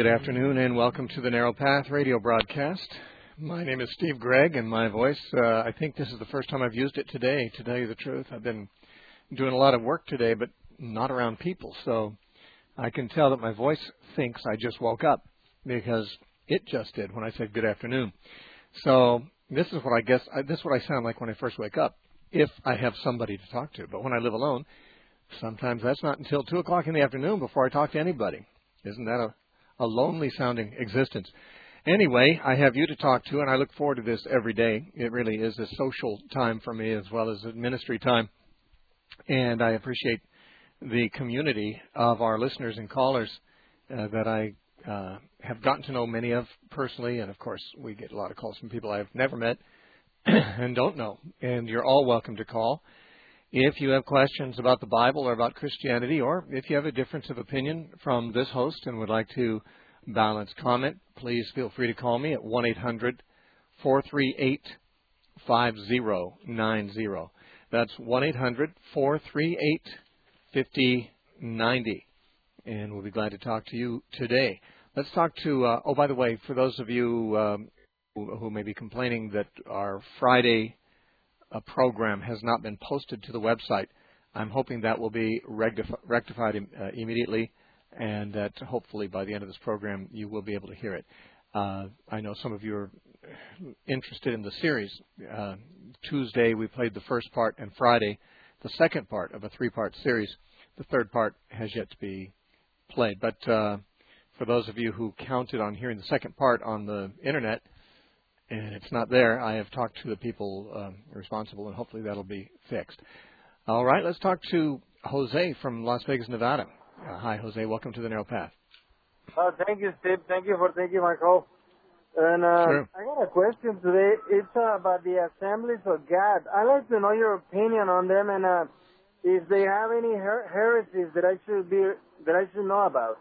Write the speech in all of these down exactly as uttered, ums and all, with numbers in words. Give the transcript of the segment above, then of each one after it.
afternoon and welcome to the Narrow Path radio broadcast. My name is Steve Gregg, and my voice, uh, I think this is the first time I've used it today, to tell you the truth. I've been doing a lot of work today, but not around people, so I can tell that my voice thinks I just woke up because it just did when I said good afternoon. So this is what I guess, I, this is what I sound like when I first wake up, if I have somebody to talk to. But when I live alone, sometimes that's not until two o'clock in the afternoon before I talk to anybody. Isn't that a A lonely-sounding existence. Anyway, I have you to talk to, and I look forward to this every day. It really is a social time for me as well as a ministry time. And I appreciate the community of our listeners and callers uh, that I uh, have gotten to know many of personally. And, of course, we get a lot of calls from people I've never met and don't know. And you're all welcome to call. If you have questions about the Bible or about Christianity, or if you have a difference of opinion from this host and would like to balance comment, please feel free to call me at one eight hundred, four three eight, five zero nine zero. That's one eight hundred, four three eight, five zero nine zero. And we'll be glad to talk to you today. Let's talk to, uh, oh, by the way, for those of you um, who, who may be complaining that our Friday a program has not been posted to the website, I'm hoping that will be rectif- rectified uh, immediately, and that hopefully by the end of this program you will be able to hear it. Uh, I know some of you are interested in the series. Uh, Tuesday we played the first part, and Friday the second part of a three-part series. The third part has yet to be played. But uh, for those of you who counted on hearing the second part on the Internet, and it's not there, I have talked to the people um, responsible, and hopefully that'll be fixed. All right, let's talk to Jose from Las Vegas, Nevada. Uh, hi, Jose. Welcome to the Narrow Path. Uh, thank you, Steve. Thank you for taking my call. And uh, sure. I got a question today. It's uh, about the Assemblies of God. I'd like to know your opinion on them, and uh, if they have any her- heresies that I should be that I should know about.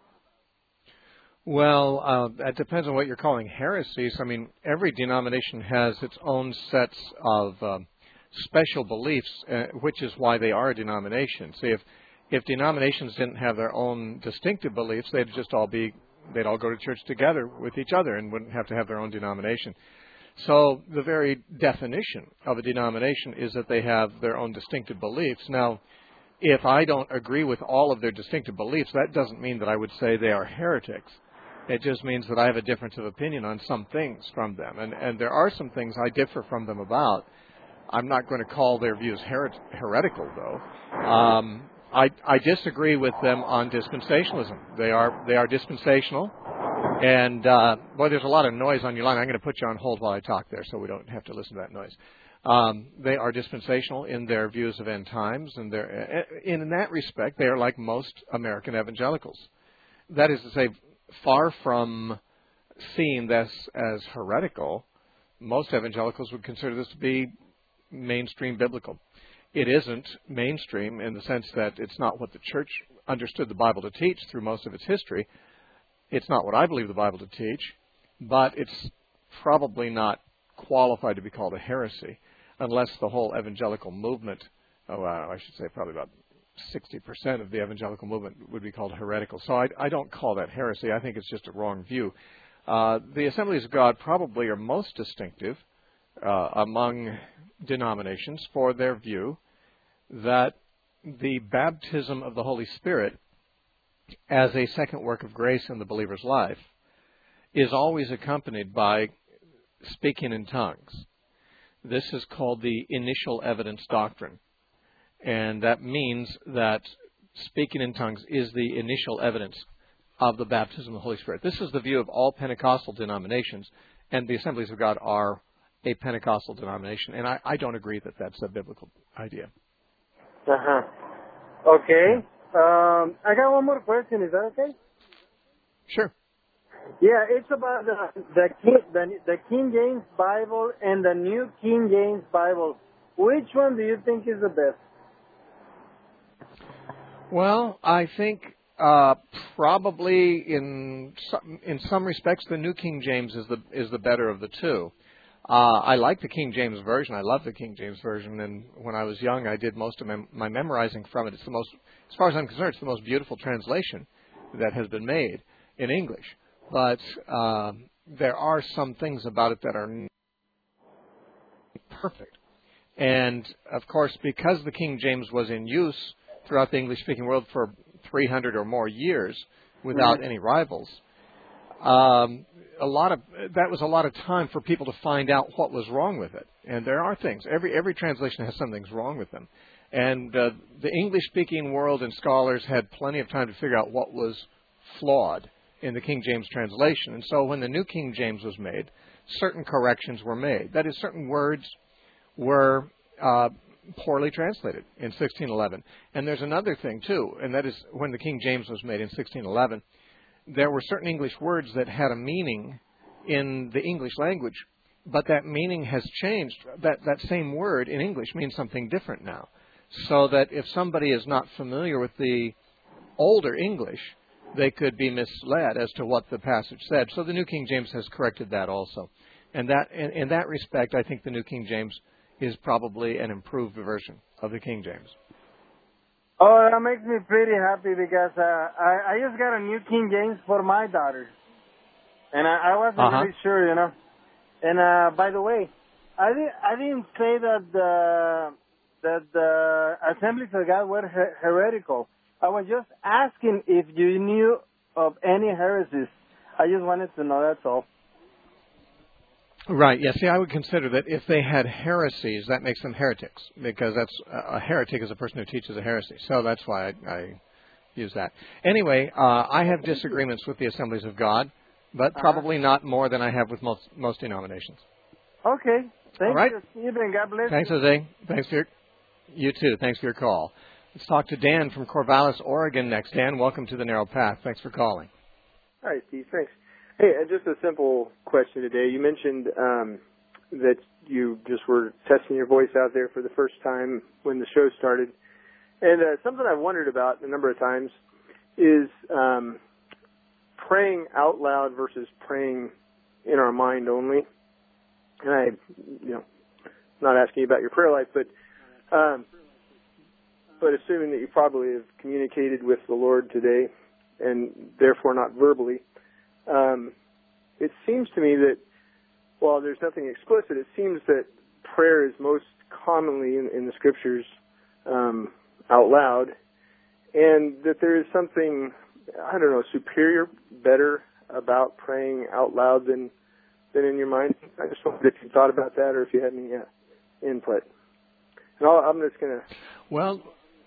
Well, uh, that depends on what you're calling heresies. I mean, every denomination has its own sets of um, special beliefs, uh, which is why they are a denomination. See, if if denominations didn't have their own distinctive beliefs, they'd just all be they'd all go to church together with each other and wouldn't have to have their own denomination. So the very definition of a denomination is that they have their own distinctive beliefs. Now, if I don't agree with all of their distinctive beliefs, that doesn't mean that I would say they are heretics. It just means that I have a difference of opinion on some things from them. And, and there are some things I differ from them about. I'm not going to call their views heret- heretical, though. Um, I, I disagree with them on dispensationalism. They are they are dispensational. And, uh, boy, there's a lot of noise on your line. I'm going to put you on hold while I talk there so we don't have to listen to that noise. Um, they are dispensational in their views of end times. And they're, in that respect, they are like most American evangelicals. That is to say, far from seeing this as heretical, most evangelicals would consider this to be mainstream biblical. It isn't mainstream in the sense that it's not what the church understood the Bible to teach through most of its history. It's not what I believe the Bible to teach, but it's probably not qualified to be called a heresy unless the whole evangelical movement, oh, I should say probably about sixty percent of the evangelical movement would be called heretical. So I, I don't call that heresy. I think it's just a wrong view. Uh, the Assemblies of God probably are most distinctive uh, among denominations for their view that the baptism of the Holy Spirit as a second work of grace in the believer's life is always accompanied by speaking in tongues. This is called the initial evidence doctrine. And that means that speaking in tongues is the initial evidence of the baptism of the Holy Spirit. This is the view of all Pentecostal denominations, and the Assemblies of God are a Pentecostal denomination. And I, I don't agree that that's a biblical idea. Uh-huh. Okay. Um, I got one more question. Is that okay? Sure. Yeah, it's about the the King, the, the King James Bible and the New King James Bible. Which one do you think is the best? Well, I think uh, probably in some, in some respects the New King James is the is the better of the two. Uh, I like the King James Version. I love the King James Version, and when I was young, I did most of mem- my memorizing from it. It's the most, as far as I'm concerned, it's the most beautiful translation that has been made in English. but uh, there are some things about it that are perfect. And, of course, because the King James was in use throughout the English-speaking world for three hundred or more years without mm-hmm. any rivals, um, a lot of that was a lot of time for people to find out what was wrong with it. And there are things. Every every translation has something's wrong with them. And uh, the English-speaking world and scholars had plenty of time to figure out what was flawed in the King James translation. And so when the New King James was made, certain corrections were made. That is, certain words were uh, poorly translated in sixteen eleven. And there's another thing, too, and that is when the King James was made in sixteen eleven, there were certain English words that had a meaning in the English language, but that meaning has changed. That, that same word in English means something different now. So that if somebody is not familiar with the older English, they could be misled as to what the passage said. So the New King James has corrected that also. And that, in, in that respect, I think the New King James is probably an improved version of the King James. Oh, that makes me pretty happy because uh, I, I just got a New King James for my daughter. And I, I wasn't uh-huh. really sure, you know. And uh, by the way, I, di- I didn't say that the, that the Assemblies of God were her- heretical. I was just asking if you knew of any heresies. I just wanted to know, that's all. Right. Yeah. See, I would consider that if they had heresies, that makes them heretics, because that's a heretic is a person who teaches a heresy. So that's why I, I use that. Anyway, uh, I have disagreements with the Assemblies of God, but probably not more than I have with most most denominations. Okay. Thank all right. you, Stephen. God bless Thanks, you. Jose. Thanks for your, you too. Thanks for your call. Let's talk to Dan from Corvallis, Oregon next. Dan, welcome to the Narrow Path. Thanks for calling. Hi, Steve. Thanks. Hey, just a simple question today. You mentioned um, that you just were testing your voice out there for the first time when the show started. And uh, something I've wondered about a number of times is um, praying out loud versus praying in our mind only. And I, you know, not asking you about your prayer life, but um, but assuming that you probably have communicated with the Lord today and therefore not verbally, Um, it seems to me that while there's nothing explicit, it seems that prayer is most commonly in, in the Scriptures um, out loud, and that there is something, I don't know, superior, better about praying out loud than than in your mind. I just wondered if you thought about that or if you had any uh, input. And I'll, I'm just going to... Well...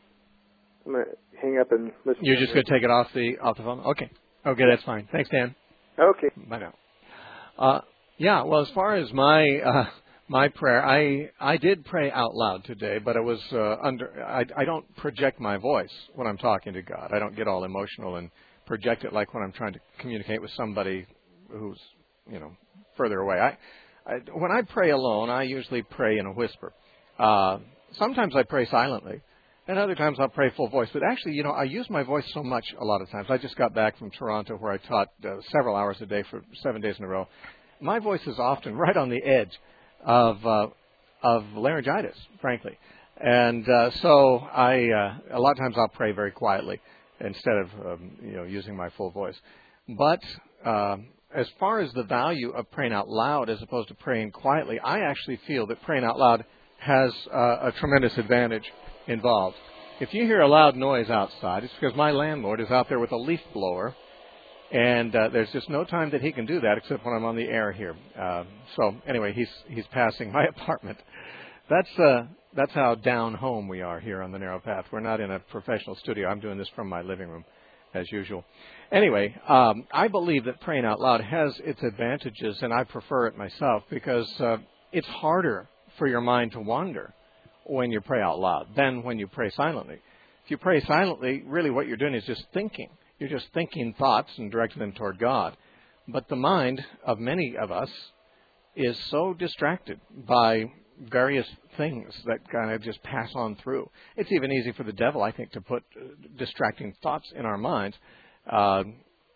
I'm going to hang up and listen. You're just going to take it off the off the phone? Okay. Okay, that's fine. Thanks, Dan. Okay. Bye now. Uh, yeah, well, as far as my uh, my prayer, I I did pray out loud today, but it was uh, under. I, I don't project my voice when I'm talking to God. I don't get all emotional and project it like when I'm trying to communicate with somebody who's, you know, further away. I, I when I pray alone, I usually pray in a whisper. Uh, sometimes I pray silently. And other times I'll pray full voice. But actually, you know, I use my voice so much a lot of times. I just got back from Toronto where I taught uh, several hours a day for seven days in a row. My voice is often right on the edge of uh, of laryngitis, frankly. And uh, so I uh, a lot of times I'll pray very quietly instead of, um, you know, using my full voice. But uh, as far as the value of praying out loud as opposed to praying quietly, I actually feel that praying out loud has uh, a tremendous advantage involved. If you hear a loud noise outside, it's because my landlord is out there with a leaf blower, and uh, there's just no time that he can do that except when I'm on the air here. Uh, so anyway, he's he's passing my apartment. That's uh, that's how down home we are here on the Narrow Path. We're not in a professional studio. I'm doing this from my living room, as usual. Anyway, um, I believe that praying out loud has its advantages, and I prefer it myself because uh, it's harder for your mind to wander when you pray out loud than when you pray silently. If you pray silently, really what you're doing is just thinking. You're just thinking thoughts and directing them toward God. But the mind of many of us is so distracted by various things that kind of just pass on through. It's even easy for the devil, I think, to put distracting thoughts in our minds. Uh,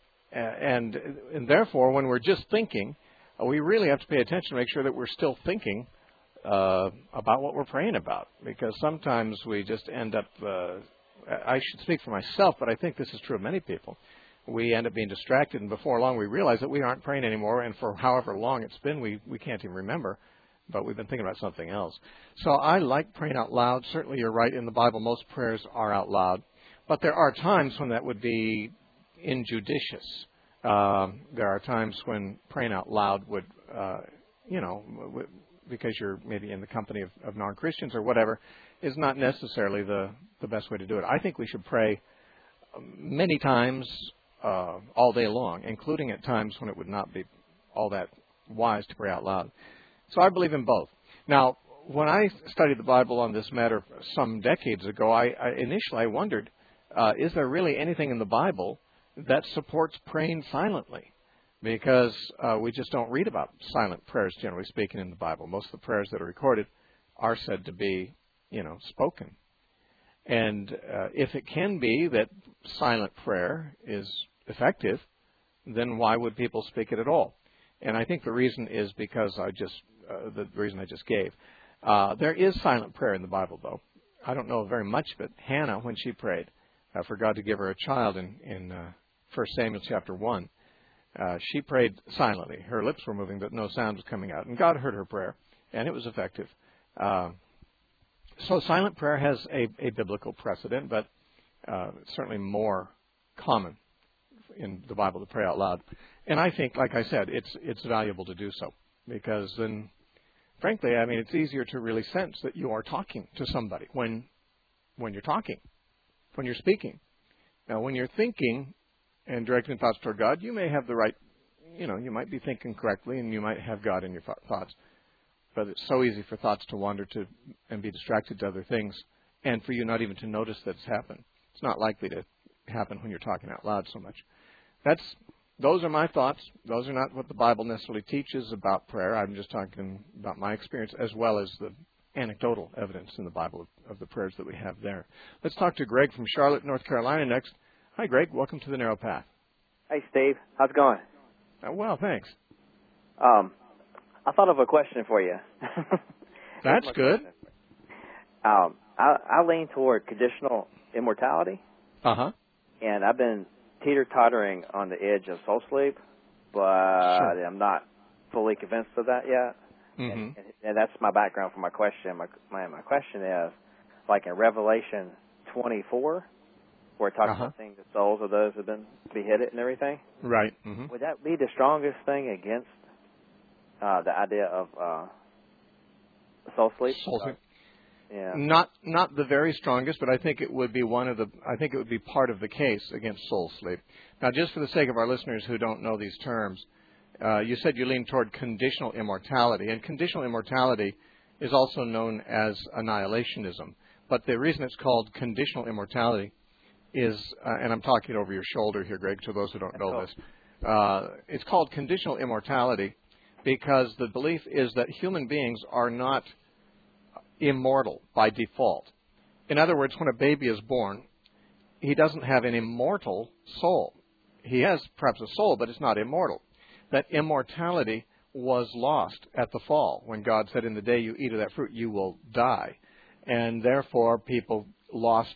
and, and therefore, when we're just thinking, we really have to pay attention to make sure that we're still thinking Uh, about what we're praying about, because sometimes we just end up, uh, I should speak for myself, but I think this is true of many people, we end up being distracted, and before long we realize that we aren't praying anymore, and for however long it's been, we, we can't even remember, but we've been thinking about something else. So I like praying out loud. Certainly you're right, in the Bible most prayers are out loud, but there are times when that would be injudicious. Um, there are times when praying out loud would, uh, you know, w- because you're maybe in the company of, of non-Christians or whatever, is not necessarily the, the best way to do it. I think we should pray many times uh, all day long, including at times when it would not be all that wise to pray out loud. So I believe in both. Now, when I studied the Bible on this matter some decades ago, I, I initially I wondered, uh, is there really anything in the Bible that supports praying silently? Because uh, we just don't read about silent prayers, generally speaking, in the Bible. Most of the prayers that are recorded are said to be, you know, spoken. And uh, if it can be that silent prayer is effective, then why would people speak it at all? And I think the reason is because I just, uh, the reason I just gave. Uh, there is silent prayer in the Bible, though. I don't know very much of it. Hannah, when she prayed uh, for God to give her a child in, in uh, First Samuel chapter one, uh, she prayed silently. Her lips were moving, but no sound was coming out. And God heard her prayer, and it was effective. Uh, So silent prayer has a, a biblical precedent, but uh, it's certainly more common in the Bible to pray out loud. And I think, like I said, it's it's valuable to do so, because then, frankly, I mean, it's easier to really sense that you are talking to somebody when when you're talking, when you're speaking. Now, when you're thinking and directing thoughts toward God, you may have the right, you know, you might be thinking correctly, and you might have God in your thoughts. But it's so easy for thoughts to wander to and be distracted to other things, and for you not even to notice that it's happened. It's not likely to happen when you're talking out loud so much. That's those are my thoughts. Those are not what the Bible necessarily teaches about prayer. I'm just talking about my experience as well as the anecdotal evidence in the Bible of, of the prayers that we have there. Let's talk to Greg from Charlotte, North Carolina next. Hi, Greg. Welcome to the Narrow Path. Hey, Steve. How's it going? Uh, well, thanks. Um. I thought of a question for you. That's good. Um, I, I lean toward conditional immortality. Uh-huh. And I've been teeter-tottering on the edge of soul sleep, but sure. I'm not fully convinced of that yet. Mm-hmm. And, and, and that's my background for my question. My, my, my question is, like in Revelation twenty-four, where it talks uh-huh. about seeing the souls of those who have been beheaded and everything. Right. Mm-hmm. Would that be the strongest thing against Uh, the idea of uh, soul sleep. Soul sleep. Yeah. Not not the very strongest, but I think it would be one of the. I think it would be part of the case against soul sleep. Now, just for the sake of our listeners who don't know these terms, uh, you said you lean toward conditional immortality, and conditional immortality is also known as annihilationism. But the reason it's called conditional immortality is, uh, and I'm talking over your shoulder here, Greg, to those who don't know this. Uh, it's called conditional immortality because the belief is that human beings are not immortal by default. In other words, when a baby is born, he doesn't have an immortal soul. He has perhaps a soul, but it's not immortal. That immortality was lost at the fall, when God said, in the day you eat of that fruit, you will die. And therefore, people lost,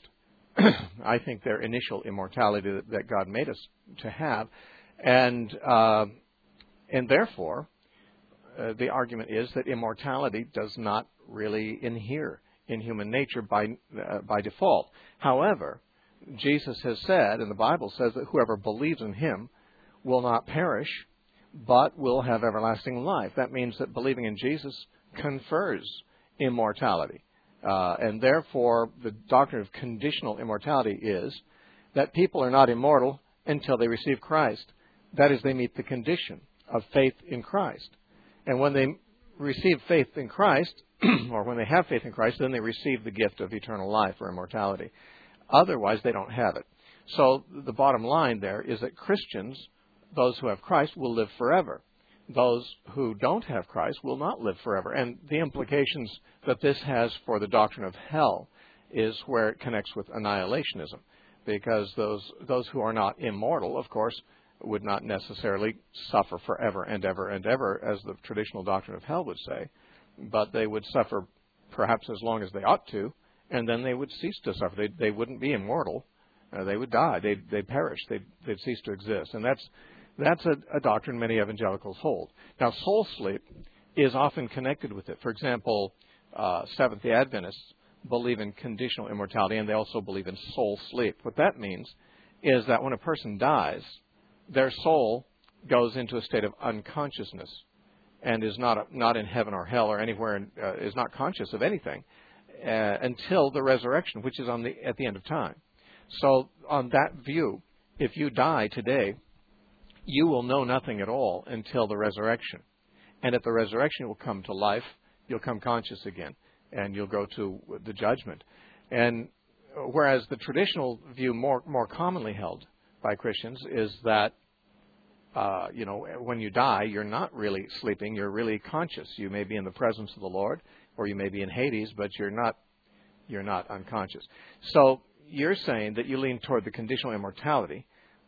I think, their initial immortality that, that God made us to have. And, uh, and therefore, Uh, the argument is that immortality does not really inhere in human nature by uh, by default. However, Jesus has said, and the Bible says, that whoever believes in him will not perish, but will have everlasting life. That means that believing in Jesus confers immortality. Uh, and therefore, the doctrine of conditional immortality is that people are not immortal until they receive Christ. That is, they meet the condition of faith in Christ. And when they receive faith in Christ, or when they have faith in Christ, then they receive the gift of eternal life or immortality. Otherwise, they don't have it. So the bottom line there is that Christians, those who have Christ, will live forever. Those who don't have Christ will not live forever. And the implications that this has for the doctrine of hell is where it connects with annihilationism. Because those those who are not immortal, of course, would not necessarily suffer forever and ever and ever, as the traditional doctrine of hell would say, but they would suffer perhaps as long as they ought to, and then they would cease to suffer. They, they wouldn't be immortal, Uh, they would die. They'd, they'd perish. They'd, they'd cease to exist. And that's that's a, a doctrine many evangelicals hold. Now, soul sleep is often connected with it. For example, uh, Seventh-day Adventists believe in conditional immortality, and they also believe in soul sleep. What that means is that when a person dies, their soul goes into a state of unconsciousness and is not not in heaven or hell or anywhere, in, uh, is not conscious of anything uh, until the resurrection, which is on the at the end of time. So on that view, if you die today, you will know nothing at all until the resurrection. And at the resurrection, you'll come to life, you'll come conscious again, and you'll go to the judgment. And whereas the traditional view more more commonly held by Christians is that, uh, you know, when you die, you're not really sleeping, you're really conscious. You may be in the presence of the Lord, or you may be in Hades, but you're not you're not unconscious. So you're saying that you lean toward the conditional immortality,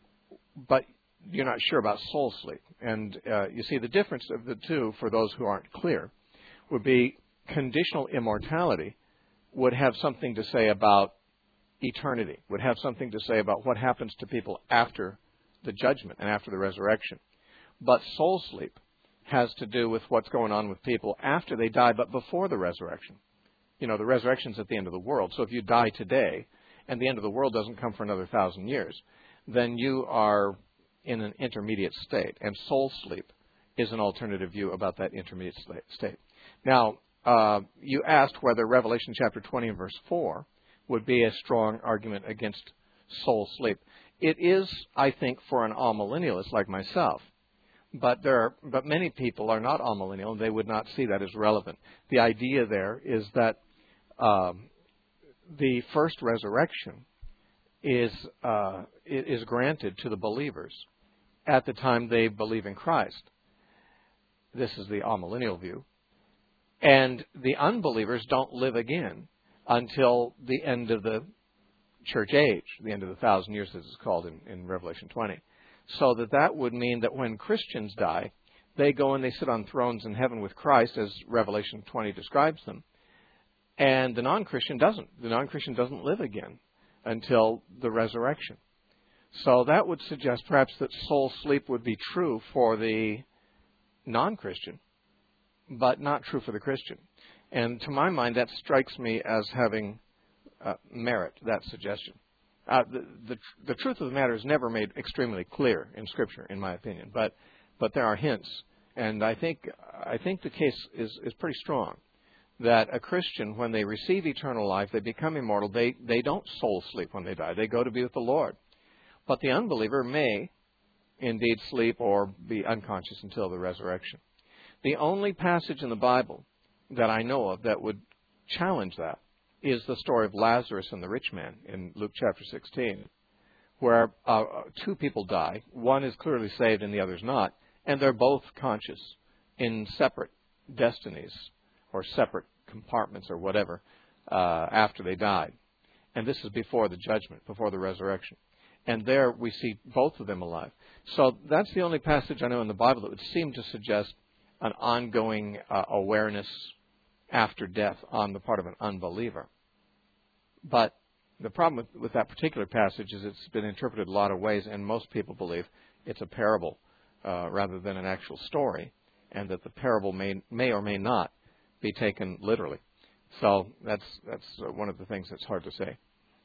but you're not sure about soul sleep. And uh, you see, the difference of the two, for those who aren't clear, would be conditional immortality would have something to say about eternity, would have something to say about what happens to people after the judgment and after the resurrection. But soul sleep has to do with what's going on with people after they die, but before the resurrection. You know, the resurrection's at the end of the world. So if you die today and the end of the world doesn't come for another thousand years, then you are in an intermediate state. And soul sleep is an alternative view about that intermediate state. Now, uh, you asked whether Revelation chapter twenty and verse four would be a strong argument against soul sleep. It is, I think, for an amillennialist like myself. But there are, but many people are not amillennial, and they would not see that as relevant. The idea there is that um, the first resurrection is uh, is granted to the believers at the time they believe in Christ. This is the amillennial view. And the unbelievers don't live again until the end of the church age, the end of the thousand years, as it's called in, in Revelation twenty. So that that would mean that when Christians die, they go and they sit on thrones in heaven with Christ, as Revelation twenty describes them. And the non-Christian doesn't. The non-Christian doesn't live again until the resurrection. So that would suggest perhaps that soul sleep would be true for the non-Christian, but not true for the Christian. And to my mind, that strikes me as having uh, merit, that suggestion. Uh, the, the the truth of the matter is never made extremely clear in Scripture, in my opinion, but but there are hints, and I think I think the case is, is pretty strong that a Christian, when they receive eternal life, they become immortal. They they don't soul sleep when they die; they go to be with the Lord. But the unbeliever may indeed sleep or be unconscious until the resurrection. The only passage in the Bible that I know of that would challenge that is the story of Lazarus and the rich man in Luke chapter sixteen, where uh, two people die. One is clearly saved and the other's not, and they're both conscious in separate destinies or separate compartments or whatever uh, after they died. And this is before the judgment, before the resurrection. And there we see both of them alive. So that's the only passage I know in the Bible that would seem to suggest an ongoing uh, awareness after death on the part of an unbeliever. But the problem with, with that particular passage is it's been interpreted a lot of ways, and most people believe it's a parable uh, rather than an actual story, and that the parable may may or may not be taken literally. So that's that's uh, one of the things that's hard to say.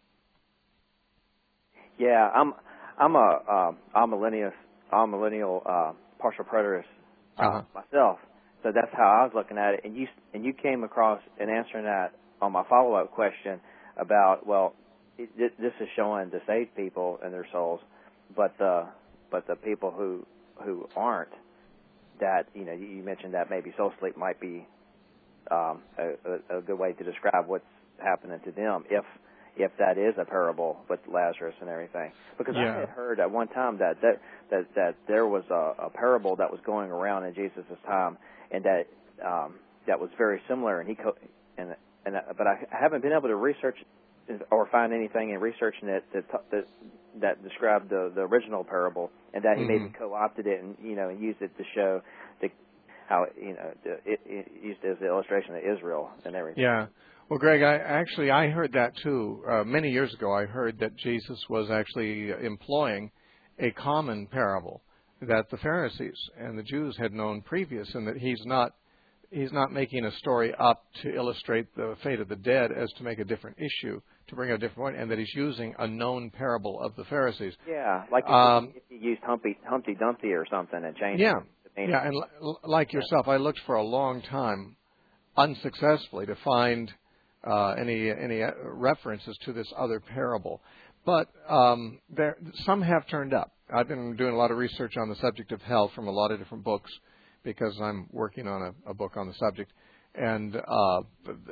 Yeah, I'm I'm a uh, amillennial amillennial uh, partial preterist uh, uh-huh. myself. So that's how I was looking at it, and you and you came across in answering that on my follow-up question about, well, it, this is showing the saved people and their souls, but the but the people who who aren't, that you know you mentioned that maybe soul sleep might be um, a, a, a good way to describe what's happening to them if if that is a parable with Lazarus and everything. Because yeah. I had heard at one time that that that, that there was a, a parable that was going around in Jesus' time, and that um, that was very similar, and he co- and and but I haven't been able to research or find anything in researching it that that, that described the, the original parable, and that he mm-hmm. maybe co-opted it and you know and used it to show the how you know the, it, it used it as the illustration of Israel and everything. Yeah. Well, Greg, I actually I heard that too. Uh, many years ago, I heard that Jesus was actually employing a common parable that the Pharisees and the Jews had known previous, and that he's not he's not making a story up to illustrate the fate of the dead as to make a different issue, to bring a different point, and that he's using a known parable of the Pharisees. Yeah, like if, um, if you used Humpty Humpty Dumpty or something and changed yeah, it. Yeah, and l- like yourself, I looked for a long time, unsuccessfully, to find uh, any any references to this other parable. But um, there, some have turned up. I've been doing a lot of research on the subject of hell from a lot of different books because I'm working on a, a book on the subject. And uh,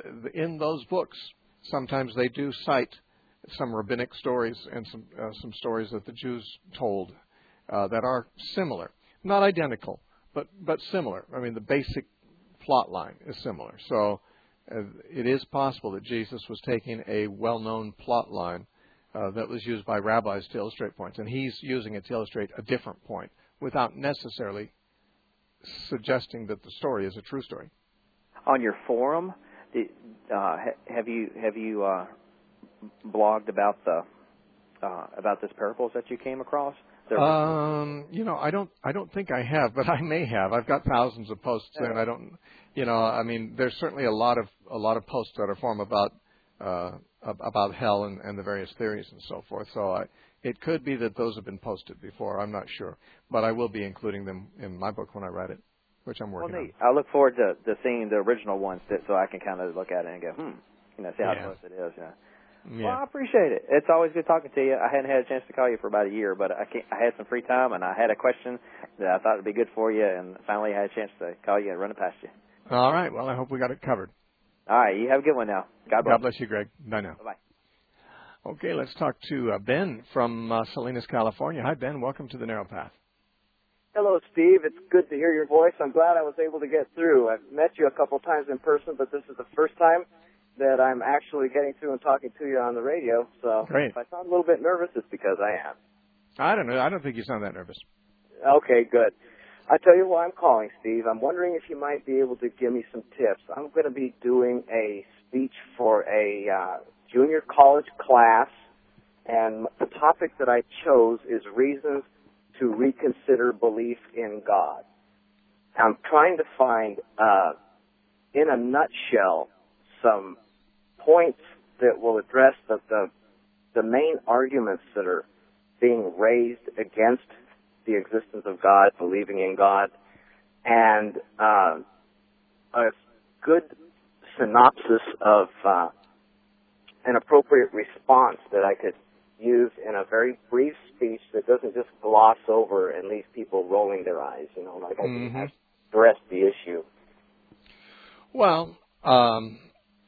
in those books, sometimes they do cite some rabbinic stories and some uh, some stories that the Jews told uh, that are similar, not identical, but but similar. I mean, the basic plot line is similar. So uh, it is possible that Jesus was taking a well-known plot line Uh, that was used by rabbis to illustrate points, and he's using it to illustrate a different point without necessarily suggesting that the story is a true story. On your forum, did, uh, have you have you uh, blogged about the uh, about this parables that you came across? Um, you know, I don't I don't think I have, but I may have. I've got thousands of posts, yeah. and I don't. You know, I mean, there's certainly a lot of a lot of posts that are form about. Uh, about hell and, and the various theories and so forth. So I, it could be that those have been posted before. I'm not sure. But I will be including them in my book when I write it, which I'm working well, neat. on. I look forward to, to seeing the original ones that, so I can kind of look at it and go, hmm, you know, see how yeah. close it is. You know. Yeah. Well, I appreciate it. It's always good talking to you. I hadn't had a chance to call you for about a year, but I, can't, I had some free time, and I had a question that I thought would be good for you, and finally I had a chance to call you and run it past you. All right. Well, I hope we got it covered. All right. You have a good one now. God bless. God bless you, Greg. Bye now. Bye-bye. Okay, let's talk to uh, Ben from uh, Salinas, California. Hi, Ben. Welcome to the Narrow Path. Hello, Steve. It's good to hear your voice. I'm glad I was able to get through. I've met you a couple times in person, but this is the first time that I'm actually getting through and talking to you on the radio. So Great. if I sound a little bit nervous, it's because I am. I don't know. I don't think you sound that nervous. Okay, good. I tell you why I'm calling, Steve. I'm wondering if you might be able to give me some tips. I'm going to be doing a speech for a uh, junior college class, and the topic that I chose is reasons to reconsider belief in God. I'm trying to find, uh, in a nutshell, some points that will address the, the the main arguments that are being raised against the existence of God, believing in God, and uh, a good synopsis of uh, an appropriate response that I could use in a very brief speech that doesn't just gloss over and leave people rolling their eyes, you know, like I mm-hmm. can address the issue. Well, um,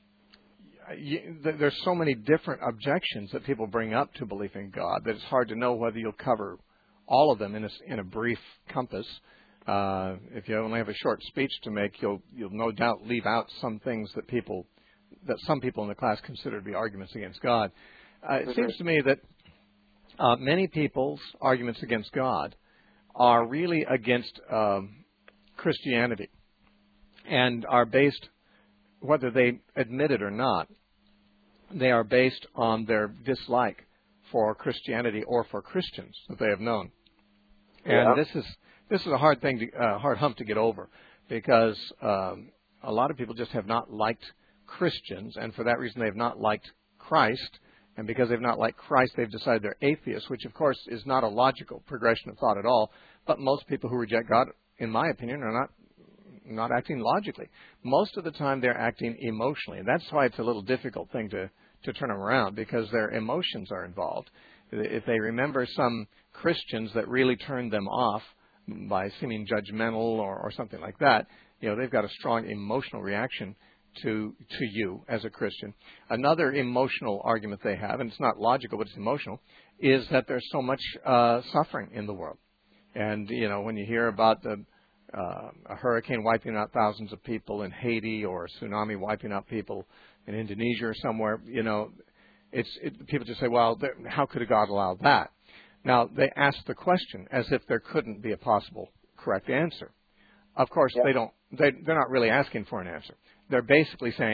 you, there's so many different objections that people bring up to belief in God that it's hard to know whether you'll cover all of them in a, in a brief compass. Uh, if you only have a short speech to make, you'll you'll no doubt leave out some things that people that some people in the class consider to be arguments against God. Uh, it seems to me that uh, many people's arguments against God are really against um, Christianity and are based, whether they admit it or not, they are based on their dislike for Christianity or for Christians that they have known. And yeah. this is this is a hard thing, to, uh, hard hump to get over, because um, a lot of people just have not liked Christians, and for that reason they have not liked Christ. And because they've not liked Christ, they've decided they're atheists, which, of course, is not a logical progression of thought at all. But most people who reject God, in my opinion, are not not acting logically. Most of the time, they're acting emotionally. And that's why it's a little difficult thing to, to turn them around, because their emotions are involved. If they remember some Christians that really turned them off by seeming judgmental or, or something like that, you know, they've got a strong emotional reaction to to you as a Christian. Another emotional argument they have, and it's not logical, but it's emotional, is that there's so much uh, suffering in the world. And, you know, when you hear about the, uh, a hurricane wiping out thousands of people in Haiti, or a tsunami wiping out people in Indonesia or somewhere, you know, it's it, people just say, well, how could God allow that? Now, they ask the question as if there couldn't be a possible correct answer. Of course, yeah. they don't. They, they're not really asking for an answer. They're basically saying,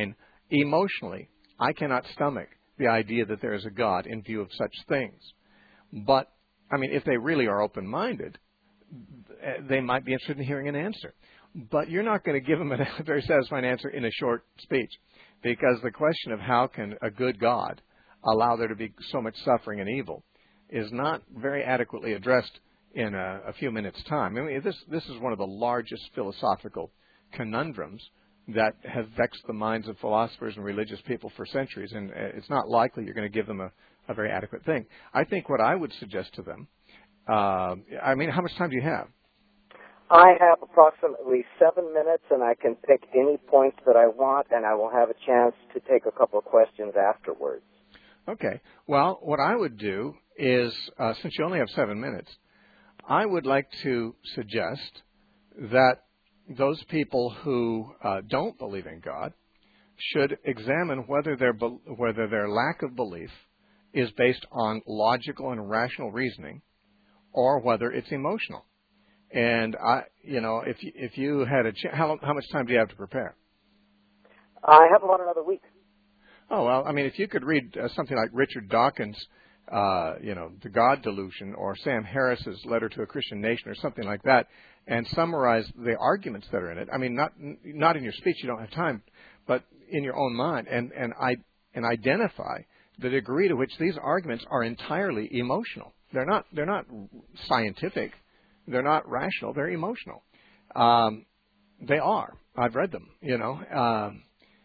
Emotionally, I cannot stomach the idea that there is a God in view of such things. But, I mean, if they really are open-minded, they might be interested in hearing an answer. But you're not going to give them a very satisfying answer in a short speech, because the question of how can a good God allow there to be so much suffering and evil is not very adequately addressed in a, a few minutes' time. I mean, this this is one of the largest philosophical conundrums that have vexed the minds of philosophers and religious people for centuries, and it's not likely you're going to give them a, a very adequate thing. I think what I would suggest to them, uh, I mean, how much time do you have? I have approximately seven minutes, and I can pick any points that I want, and I will have a chance to take a couple of questions afterwards. Okay. Well, what I would do is, uh, since you only have seven minutes, I would like to suggest that those people who uh, don't believe in God should examine whether their be- whether their lack of belief is based on logical and rational reasoning, or whether it's emotional. And I, you know, if you, if you had a ch- how how much time do you have to prepare? I have about another week. Oh well, I mean, if you could read uh, something like Richard Dawkins' Uh, you know, The God Delusion, or Sam Harris's Letter to a Christian Nation, or something like that, and summarize the arguments that are in it. I mean, not not in your speech, you don't have time, but in your own mind, and and I and identify the degree to which these arguments are entirely emotional. They're not they're not scientific, they're not rational, they're emotional. Um, they are. I've read them. You know. Um,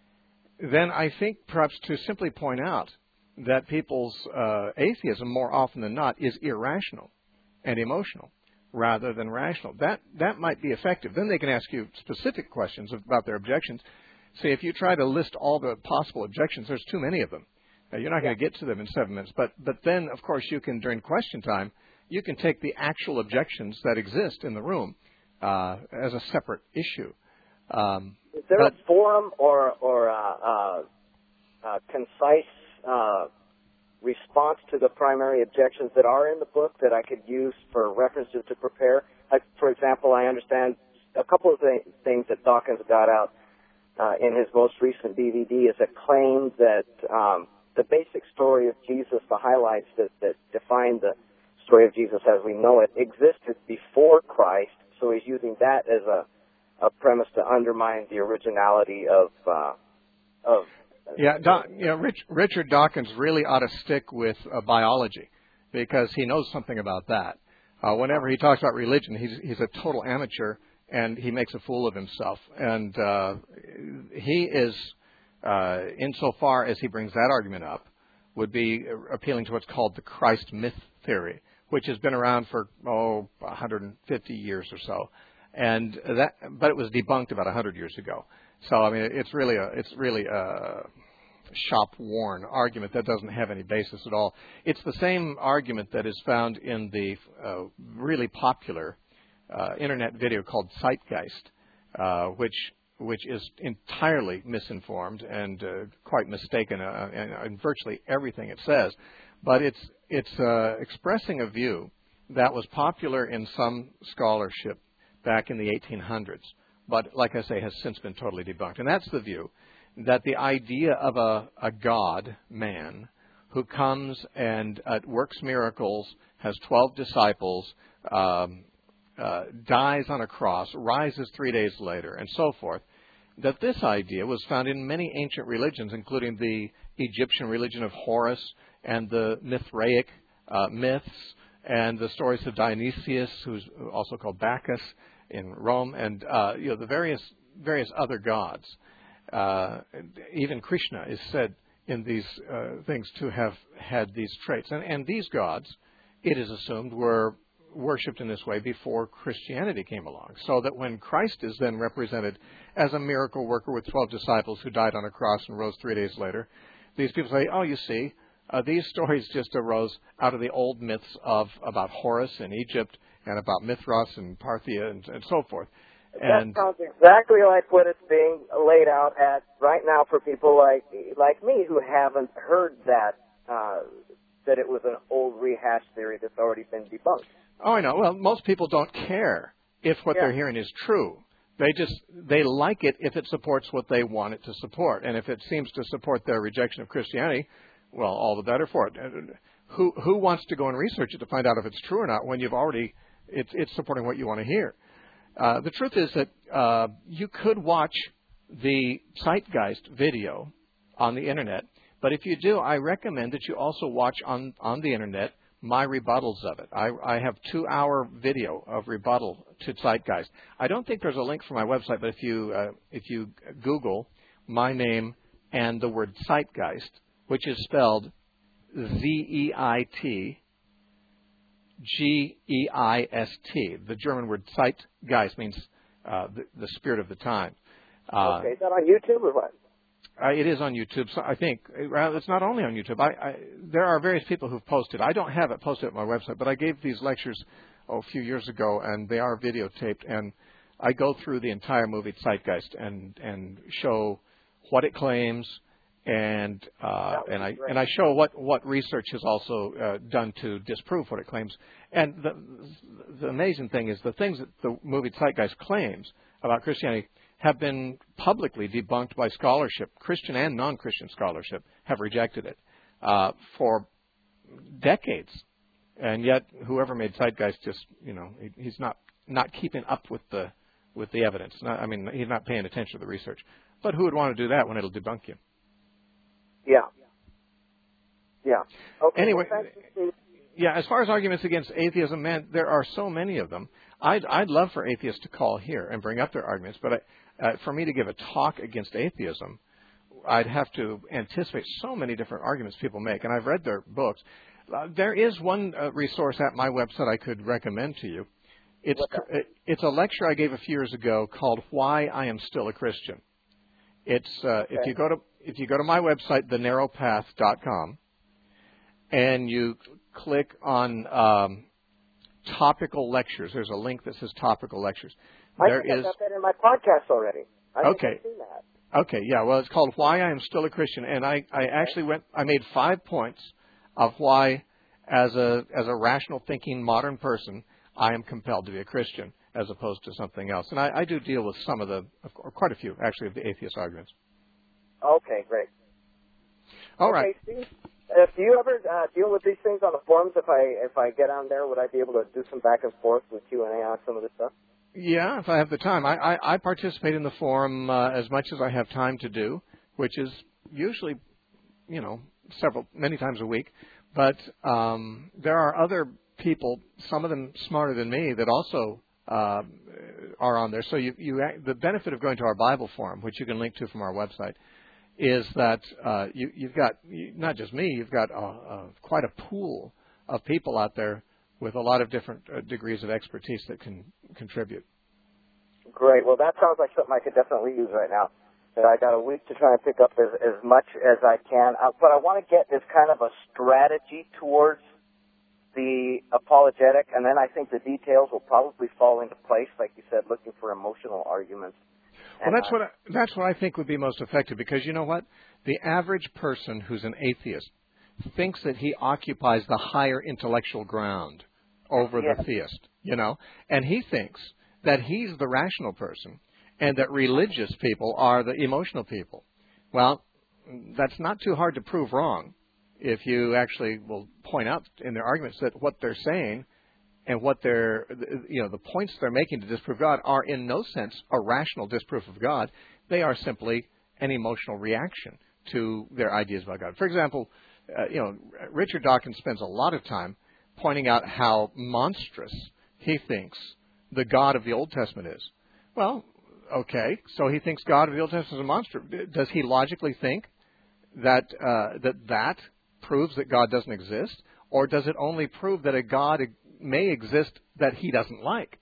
then I think perhaps to simply point out that people's uh, atheism, more often than not, is irrational and emotional rather than rational. That that might be effective. Then they can ask you specific questions about their objections. See, if you try to list all the possible objections, there's too many of them. Now, you're not yeah. going to get to them in seven minutes. But but then, of course, you can, during question time, you can take the actual objections that exist in the room uh, as a separate issue. Um, is there but, a forum or, or uh, uh, uh, concise Uh, response to the primary objections that are in the book that I could use for references to prepare? Like, for example, I understand a couple of th- things that Dawkins got out uh, in his most recent D V D is a claim that um, the basic story of Jesus, the highlights that, that define the story of Jesus as we know it, existed before Christ. So he's using that as a, a premise to undermine the originality of uh, of Yeah, Don, you know, Rich, Richard Dawkins really ought to stick with uh, biology, because he knows something about that. Uh, whenever he talks about religion, he's he's a total amateur, and he makes a fool of himself. And uh, he is, uh, insofar as he brings that argument up, would be appealing to what's called the Christ myth theory, which has been around for oh one hundred fifty years or so, and that, but it was debunked about one hundred years ago. So I mean, it's really a it's really a shop-worn argument that doesn't have any basis at all. It's the same argument that is found in the uh, really popular uh, internet video called Zeitgeist, uh, which which is entirely misinformed and uh, quite mistaken uh, in, in virtually everything it says. But it's it's uh, expressing a view that was popular in some scholarship back in the eighteen hundreds. But like I say, has since been totally debunked. And that's the view, that the idea of a, a God, man, who comes and uh, works miracles, has twelve disciples, um, uh, dies on a cross, rises three days later, and so forth, that this idea was found in many ancient religions, including the Egyptian religion of Horus and the Mithraic uh, myths and the stories of Dionysius, who's also called Bacchus, in Rome, and uh, you know the various various other gods. Uh, even Krishna is said in these uh, things to have had these traits, and, and these gods, it is assumed, were worshipped in this way before Christianity came along. So that when Christ is then represented as a miracle worker with twelve disciples who died on a cross and rose three days later, these people say, "Oh, you see, uh, these stories just arose out of the old myths of about Horus in Egypt." And about Mithras and Parthia and, and so forth. And that sounds exactly like what it's being laid out at right now for people like like me who haven't heard that uh, that it was an old rehashed theory that's already been debunked. Oh, I know. Well, most people don't care if what yeah. they're hearing is true, They just they like it if it supports what they want it to support, and if it seems to support their rejection of Christianity, well, all the better for it. Who who wants to go and research it to find out if it's true or not when you've already it's it's supporting what you want to hear? Uh, the truth is that uh, you could watch the Zeitgeist video on the internet, but if you do, I recommend that you also watch on on the internet my rebuttals of it. I, I have two-hour video of rebuttal to Zeitgeist. I don't think there's a link for my website, but if you uh, if you Google my name and the word Zeitgeist, which is spelled Z E I T G E I S T, the German word Zeitgeist means uh, the, the spirit of the time. Uh, okay, is that on YouTube or what? Uh, it is on YouTube. So I think well, it's not only on YouTube. I, I, there are various people who've posted. I don't have it posted at my website, but I gave these lectures oh, a few years ago, and they are videotaped. And I go through the entire movie Zeitgeist and and show what it claims, and uh, and I great. and I show what, what research has also uh, done to disprove what it claims. And the the amazing thing is the things that the movie Zeitgeist claims about Christianity have been publicly debunked by scholarship. Christian and non-Christian scholarship have rejected it uh, for decades. And yet, whoever made Zeitgeist just, you know, he, he's not, not keeping up with the with the evidence. Not, I mean, he's not paying attention to the research. But who would want to do that when it'll debunk you? Yeah. Yeah. Okay. Anyway, well, thank you. yeah, as far as arguments against atheism, man, there are so many of them. I'd, I'd love for atheists to call here and bring up their arguments, but I, uh, for me to give a talk against atheism, I'd have to anticipate so many different arguments people make, and I've read their books. Uh, there is one uh, resource at my website I could recommend to you. It's it, it's a lecture I gave a few years ago called "Why I Am Still a Christian." It's uh, okay. if you go to if you go to my website, the narrow path dot com, and you click on um, topical lectures. There's a link that says topical lectures. I there think is, I got that in my podcast already. I okay. think I've seen that. Okay, yeah. Well, it's called "Why I Am Still a Christian," and I, I actually went. I made five points of why, as a as a rational thinking modern person, I am compelled to be a Christian as opposed to something else. And I, I do deal with some of the, or quite a few actually, of the atheist arguments. Okay, great. All okay, right. Steve, uh, do you ever uh, deal with these things on the forums? If I if I get on there, would I be able to do some back and forth with Q and A on some of this stuff? Yeah, if I have the time. I, I, I participate in the forum uh, as much as I have time to do, which is usually, you know, several, many times a week. But um, there are other people, some of them smarter than me, that also uh, are on there. So you, you, the benefit of going to our Bible forum, which you can link to from our website, is that uh, you, you've got, not just me, you've got uh, uh, quite a pool of people out there with a lot of different uh, degrees of expertise that can contribute. Great. Well, that sounds like something I could definitely use right now. And I got a week to try and pick up as, as much as I can. Uh, but I want to get this kind of a strategy towards the apologetic, and then I think the details will probably fall into place, like you said, looking for emotional arguments. Well, that's what I, that's what I think would be most effective, because you know what? The average person who's an atheist thinks that he occupies the higher intellectual ground over yes. the theist, you know, and he thinks that he's the rational person and that religious people are the emotional people. Well, that's not too hard to prove wrong if you actually will point out in their arguments that what they're saying and what they're, you know, the points they're making to disprove God are in no sense a rational disproof of God. They are simply an emotional reaction to their ideas about God. For example, uh, you know, Richard Dawkins spends a lot of time pointing out how monstrous he thinks the God of the Old Testament is. Well, okay, so he thinks God of the Old Testament is a monster. Does he logically think that uh, that that proves that God doesn't exist, or does it only prove that a God may exist that he doesn't like?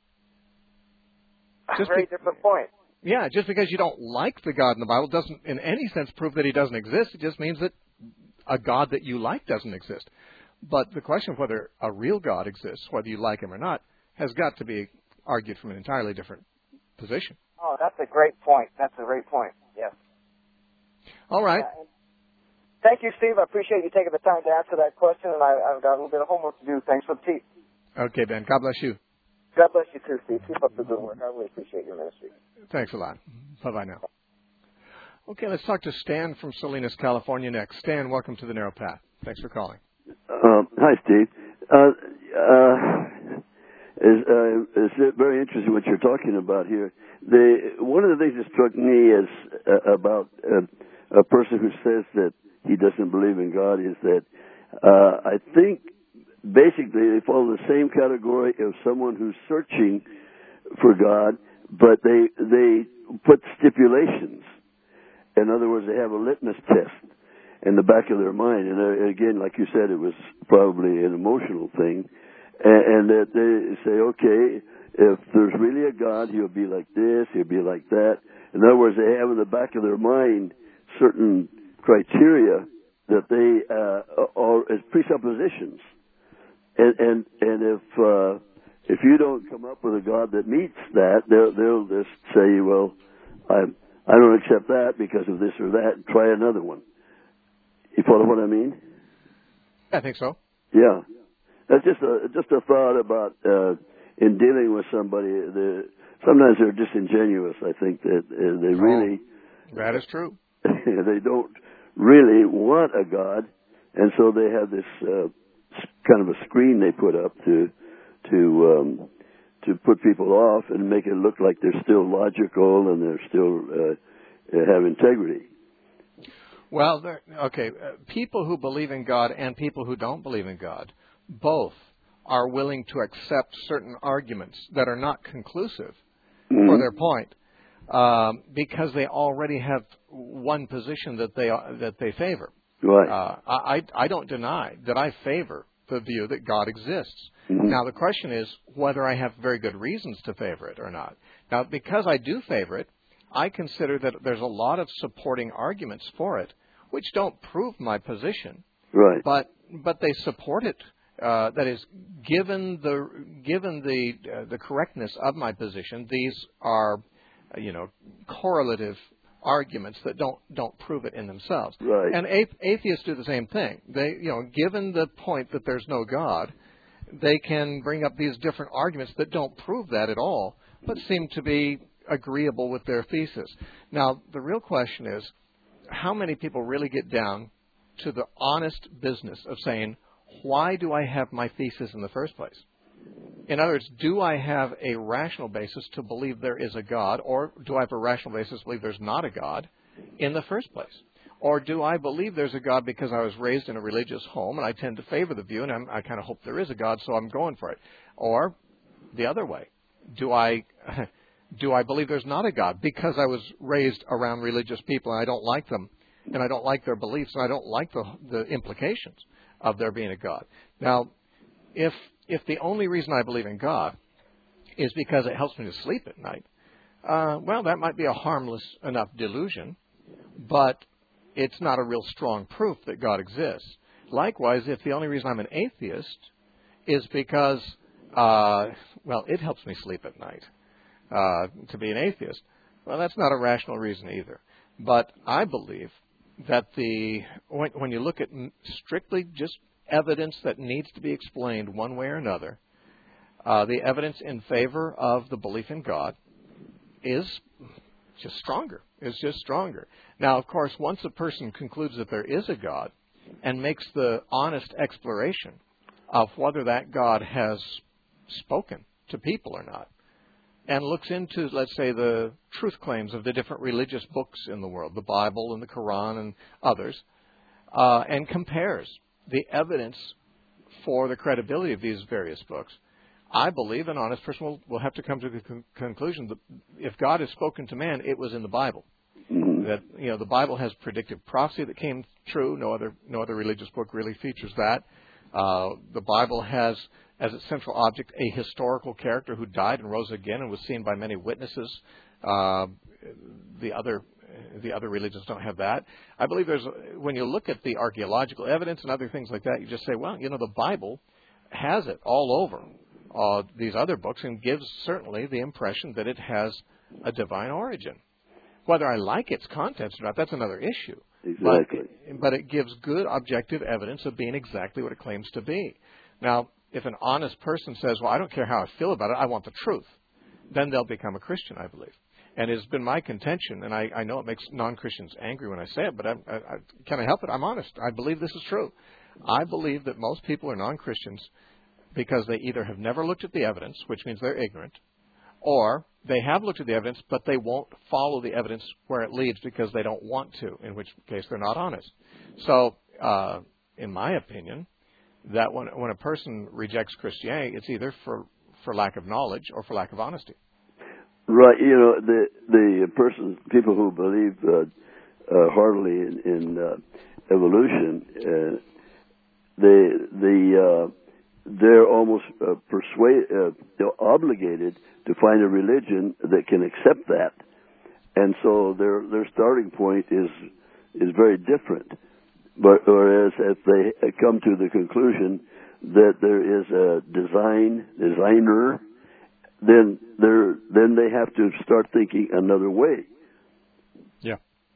Just very be- different point. Yeah, just because you don't like the God in the Bible doesn't in any sense prove that he doesn't exist. It just means that a God that you like doesn't exist. But the question of whether a real God exists, whether you like him or not, has got to be argued from an entirely different position. Oh, that's a great point. That's a great point. Yes. All right. Yeah, thank you, Steve. I appreciate you taking the time to answer that question, and I, I've got a little bit of homework to do. Thanks for the tea. Okay, Ben. God bless you. God bless you too, Steve. Keep up the good work. I really appreciate your ministry. Thanks a lot. Bye-bye now. Okay, let's talk to Stan from Salinas, California next. Stan, welcome to the Narrow Path. Thanks for calling. Uh, hi, Steve. Uh, uh, is, uh, it's very interesting what you're talking about here. The, one of the things that struck me is uh, about uh, a person who says that he doesn't believe in God is that uh, I think basically they fall in the same category of someone who's searching for God, but they they put stipulations. In other words, they have a litmus test in the back of their mind. And uh, again, like you said, it was probably an emotional thing. And, and that they say, okay, if there's really a God, he'll be like this, he'll be like that. In other words, they have in the back of their mind certain criteria that they uh, are as presuppositions. And and and if uh, if you don't come up with a God that meets that, they'll they'll just say, well, I I don't accept that because of this or that. Try another one. You follow what I mean? I think so. Yeah, that's just a just a thought about uh, in dealing with somebody. The, sometimes they're disingenuous. I think that uh, they really oh, that is true. They don't really want a God, and so they have this uh, kind of a screen they put up to to um, to put people off and make it look like they're still logical and they're still uh, have integrity. Well, okay, uh, people who believe in God and people who don't believe in God, both are willing to accept certain arguments that are not conclusive mm-hmm. for their point, um, because they already have one position that they that they favor. Right. Uh, I I don't deny that I favor the view that God exists. Mm-hmm. Now the question is whether I have very good reasons to favor it or not. Now, because I do favor it, I consider that there's a lot of supporting arguments for it, which don't prove my position, right? But but they support it. Uh, that is, given the given the uh, the correctness of my position, these are, uh, you know, correlative arguments that don't don't prove it in themselves. Right. And a- atheists do the same thing. They, you know, given the point that there's no God, they can bring up these different arguments that don't prove that at all, but seem to be agreeable with their thesis. Now, the real question is, how many people really get down to the honest business of saying, why do I have my thesis in the first place? In other words, do I have a rational basis to believe there is a God, or do I have a rational basis to believe there's not a God in the first place? Or do I believe there's a God because I was raised in a religious home and I tend to favor the view and I'm, I kind of hope there is a God, so I'm going for it? Or the other way, do I... Do I believe there's not a God because I was raised around religious people and I don't like them and I don't like their beliefs and I don't like the, the implications of there being a God? Now, if if the only reason I believe in God is because it helps me to sleep at night, uh, well, that might be a harmless enough delusion, but it's not a real strong proof that God exists. Likewise, if the only reason I'm an atheist is because, uh, well, it helps me sleep at night, Uh, to be an atheist, well, that's not a rational reason either. But I believe that the when, when you look at strictly just evidence that needs to be explained one way or another, uh, the evidence in favor of the belief in God is just stronger. It's just stronger. Now, of course, once a person concludes that there is a God and makes the honest exploration of whether that God has spoken to people or not, and looks into, let's say, the truth claims of the different religious books in the world, the Bible and the Quran and others, uh, and compares the evidence for the credibility of these various books, I believe an honest person will, will have to come to the con- conclusion that if God has spoken to man, it was in the Bible. That, you know, the Bible has predictive prophecy that came true. No other no other religious book really features that. Uh, the Bible has, as its central object, a historical character who died and rose again and was seen by many witnesses. Uh, the other the other religions don't have that. I believe there's, when you look at the archaeological evidence and other things like that, you just say, well, you know, the Bible has it all over uh, these other books and gives certainly the impression that it has a divine origin. Whether I like its contents or not, that's another issue. Exactly. But, but it gives good objective evidence of being exactly what it claims to be. Now, if an honest person says, well, I don't care how I feel about it, I want the truth, then they'll become a Christian, I believe. And it's been my contention, and I, I know it makes non-Christians angry when I say it, but I, I, I, can I help it? I'm honest. I believe this is true. I believe that most people are non-Christians because they either have never looked at the evidence, which means they're ignorant, or they have looked at the evidence, but they won't follow the evidence where it leads because they don't want to, in which case they're not honest. So, uh, in my opinion, that when, when a person rejects Christianity, it's either for, for lack of knowledge or for lack of honesty. Right. You know, the the person, people who believe uh, uh, heartily in, in uh, evolution, uh, they the uh, they're almost uh, persuade uh, they're obligated to find a religion that can accept that, and so their their starting point is is very different. But whereas if they come to the conclusion that there is a design designer, then they're then they have to start thinking another way. Yeah.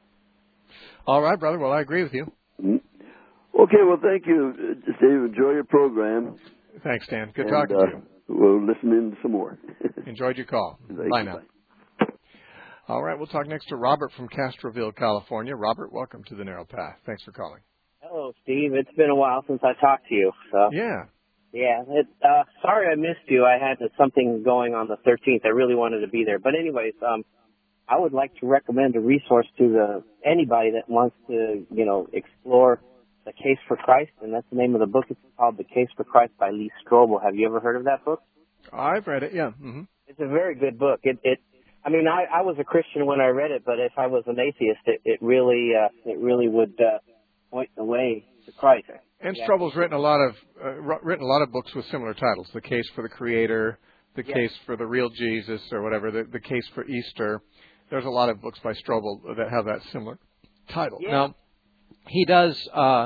All right, brother. Well, I agree with you. Mm-hmm. Okay. Well, thank you, Steve. Enjoy your program. Thanks, Dan. Good and, talking uh, to you. We'll listen in some more. Enjoyed your call. Thank Bye you. now. Bye. All right. We'll talk next to Robert from Castroville, California. Robert, welcome to the Narrow Path. Thanks for calling. Hello, Steve. It's been a while since I talked to you. So. Yeah. Yeah. It, uh, sorry I missed you. I had something going on the thirteenth. I really wanted to be there. But anyways, um, I would like to recommend a resource to the anybody that wants to, you know, explore The Case for Christ, and that's the name of the book. It's called The Case for Christ by Lee Strobel. Have you ever heard of that book? I've read it, yeah. Mm-hmm. It's a very good book. It, it I mean, I, I was a Christian when I read it, but if I was an atheist, it, it really, uh, it really would uh, point the way to Christ. And yeah. Strobel's written a lot of uh, written a lot of books with similar titles: The Case for the Creator, The yeah. Case for the Real Jesus, or whatever. The, the Case for Easter. There's a lot of books by Strobel that have that similar title. Yeah. Now, he does. Uh,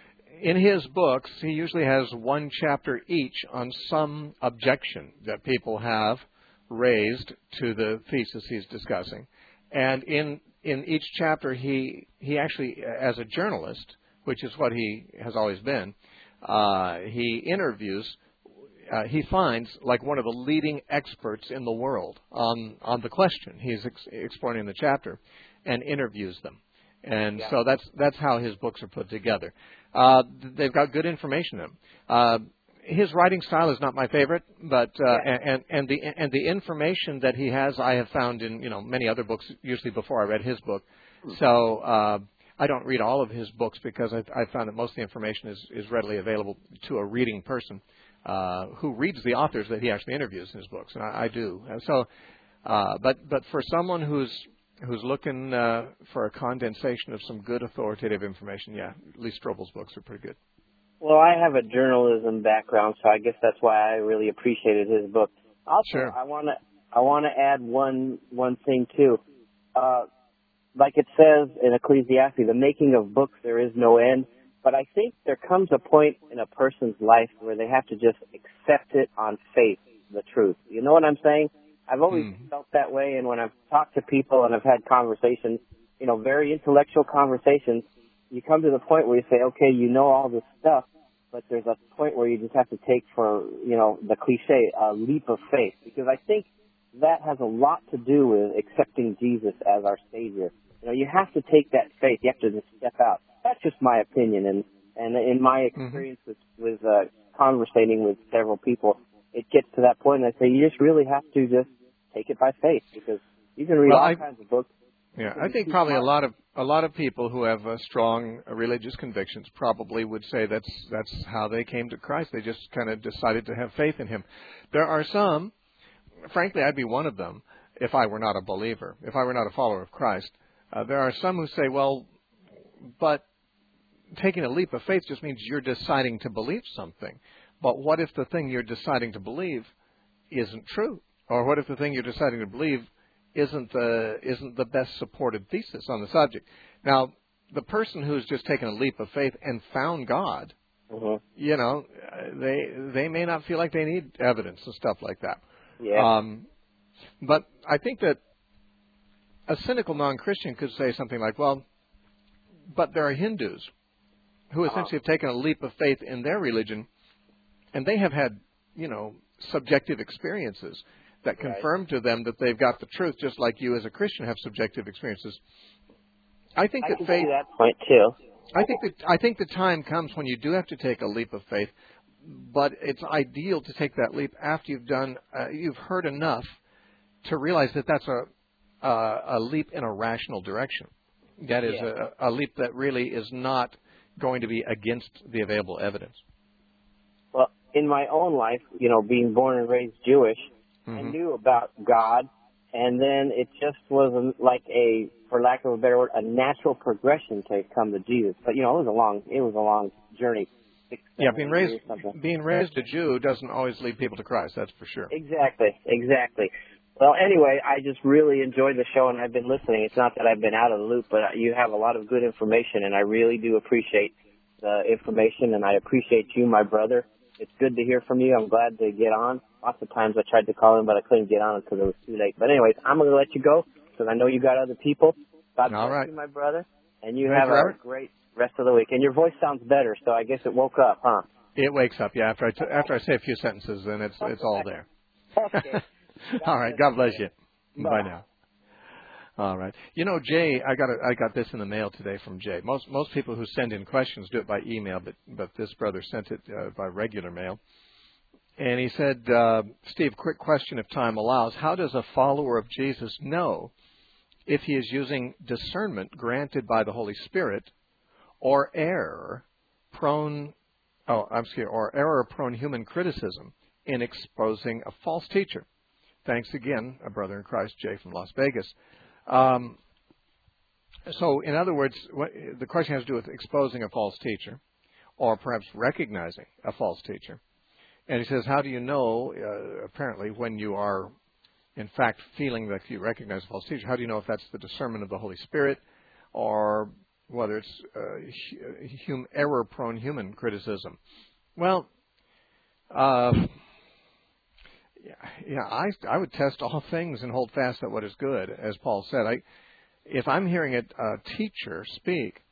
In his books, he usually has one chapter each on some objection that people have raised to the thesis he's discussing. And in in each chapter, he, he actually, as a journalist, which is what he has always been, uh, he interviews, uh, he finds like one of the leading experts in the world on, on the question he's ex- exploring in the chapter and interviews them. And yeah. so that's that's how his books are put together. Uh, they've got good information in them. Uh, his writing style is not my favorite, but uh, yeah. and and the and the information that he has, I have found in you know many other books. Usually before I read his book, so uh, I don't read all of his books because I, I found that most of the information is is readily available to a reading person uh, who reads the authors that he actually interviews in his books, and I, I do. And so, uh, but but for someone who's who's looking uh, for a condensation of some good authoritative information, yeah, Lee Strobel's books are pretty good. Well, I have a journalism background, so I guess that's why I really appreciated his book. Also, Sure. I want to I want to add one one thing too. Uh, like it says in Ecclesiastes, the making of books there is no end. But I think there comes a point in a person's life where they have to just accept it on faith, the truth. You know what I'm saying? I've always mm. felt that way, and when I've talked to people and I've had conversations, you know, very intellectual conversations, you come to the point where you say, okay, you know all this stuff, but there's a point where you just have to take for, you know, the cliche, a leap of faith. Because I think that has a lot to do with accepting Jesus as our Savior. You know, you have to take that faith. You have to just step out. That's just my opinion. And, and in my experience mm-hmm. with, with uh, conversating with several people, it gets to that point, and I say you just really have to just take it by faith, because you can read well, all I, kinds of books. Yeah, I think probably a lot of a lot of people who have uh, strong uh, religious convictions probably would say that's that's how they came to Christ. They just kind of decided to have faith in Him. There are some, frankly, I'd be one of them if I were not a believer, if I were not a follower of Christ. Uh, there are some who say, well, but taking a leap of faith just means you're deciding to believe something. But what if the thing you're deciding to believe isn't true? Or what if the thing you're deciding to believe isn't the isn't the best supported thesis on the subject? Now, the person who's just taken a leap of faith and found God, mm-hmm. you know, they they may not feel like they need evidence and stuff like that. Yeah. Um, but I think that a cynical non-Christian could say something like, well, but there are Hindus who essentially have taken a leap of faith in their religion and they have had, you know, subjective experiences that confirm right. to them that they've got the truth, just like you as a Christian have subjective experiences. I think I that can faith. see that point too. I think that I think the time comes when you do have to take a leap of faith, but it's ideal to take that leap after you've done, uh, you've heard enough to realize that that's a uh, a leap in a rational direction. That is yeah. a, a leap that really is not going to be against the available evidence. Well, in my own life, you know, being born and raised Jewish, mm-hmm. I knew about God, and then it just was like a, for lack of a better word, a natural progression to come to Jesus. But you know, it was a long, it was a long journey. Six, yeah, being raised, being raised a Jew doesn't always lead people to Christ. That's for sure. Exactly, exactly. Well, anyway, I just really enjoyed the show, and I've been listening. It's not that I've been out of the loop, but you have a lot of good information, and I really do appreciate the information, and I appreciate you, my brother. It's good to hear from you. I'm glad to get on. Lots of times I tried to call in, but I couldn't get on because it was too late. But anyways, I'm going to let you go because I know you got other people. God bless right. you, my brother, and you Thanks, have Robert. a great rest of the week. And your voice sounds better, so I guess it woke up, huh? It wakes up, yeah. After I t- after I say a few sentences, then it's it's all there. Okay. All right. God bless you. Bye. Bye now. All right. You know, Jay, I got a, I got this in the mail today from Jay. Most most people who send in questions do it by email, but but this brother sent it uh, by regular mail. And he said, uh, Steve, quick question if time allows. How does a follower of Jesus know if he is using discernment granted by the Holy Spirit or error prone, oh, I'm sorry, or error prone human criticism in exposing a false teacher? Thanks again, a brother in Christ, Jay from Las Vegas. Um, so, in other words, what, the question has to do with exposing a false teacher or perhaps recognizing a false teacher. And he says, how do you know, uh, apparently, when you are, in fact, feeling that you recognize a false teacher, how do you know if that's the discernment of the Holy Spirit or whether it's uh, hum, error-prone human criticism? Well, uh, yeah, yeah I, I would test all things and hold fast at what is good, as Paul said. I, if I'm hearing a, a teacher speak,